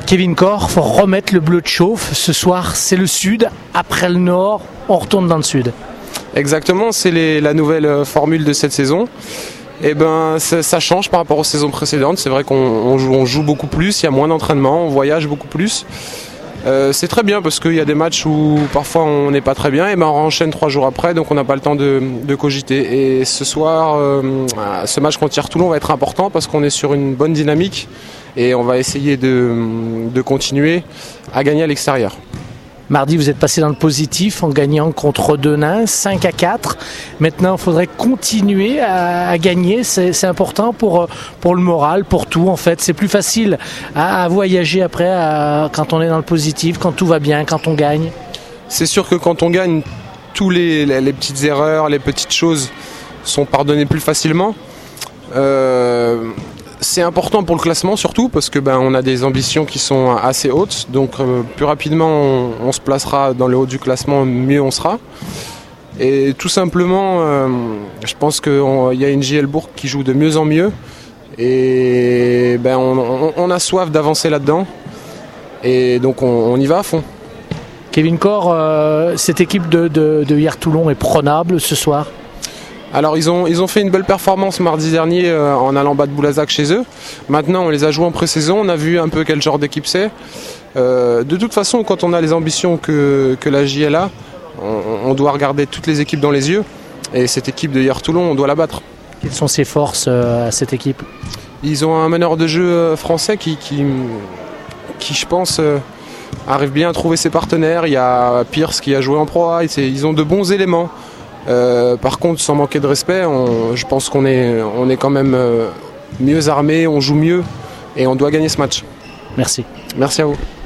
Kevin Corr, faut remettre le bleu de chauffe. Ce soir, c'est le sud. Après le nord, on retourne dans le sud. Exactement, c'est la nouvelle formule de cette saison. Et ça change par rapport aux saisons précédentes. C'est vrai qu'on joue beaucoup plus, il y a moins d'entraînement, on voyage beaucoup plus. C'est très bien parce qu'il y a des matchs où parfois on n'est pas très bien et on enchaîne 3 jours après, donc on n'a pas le temps de cogiter. Et ce soir, ce match contre Hier-Toulon va être important parce qu'on est sur une bonne dynamique et on va essayer de continuer à gagner à l'extérieur. Mardi, vous êtes passé dans le positif en gagnant contre Denain, 5-4. Maintenant, il faudrait continuer à gagner. C'est important pour le moral, pour tout en fait. C'est plus facile à voyager après quand on est dans le positif, quand tout va bien, quand on gagne. C'est sûr que quand on gagne, tous les petites erreurs, les petites choses sont pardonnées plus facilement. C'est important pour le classement surtout parce que on a des ambitions qui sont assez hautes, donc plus rapidement on se placera dans le haut du classement, mieux on sera. Et tout simplement, je pense qu'il y a une JL Bourg qui joue de mieux en mieux et on a soif d'avancer là-dedans et donc on y va à fond. Kevin Corr, cette équipe de Hier-Toulon est prenable ce soir? Alors ils ont fait une belle performance mardi dernier en allant battre Boulazac chez eux. Maintenant on les a joués en pré-saison, on a vu un peu quel genre d'équipe c'est. De toute façon quand on a les ambitions que la JL a, on doit regarder toutes les équipes dans les yeux. Et cette équipe de Hier-Toulon, on doit la battre. Quelles sont ses forces à cette équipe? Ils ont un meneur de jeu français qui je pense arrive bien à trouver ses partenaires. Il y a Pierce qui a joué en Pro A, ils ont de bons éléments. Par contre, sans manquer de respect, je pense qu'on est quand même mieux armé, on joue mieux et on doit gagner ce match. Merci. Merci à vous.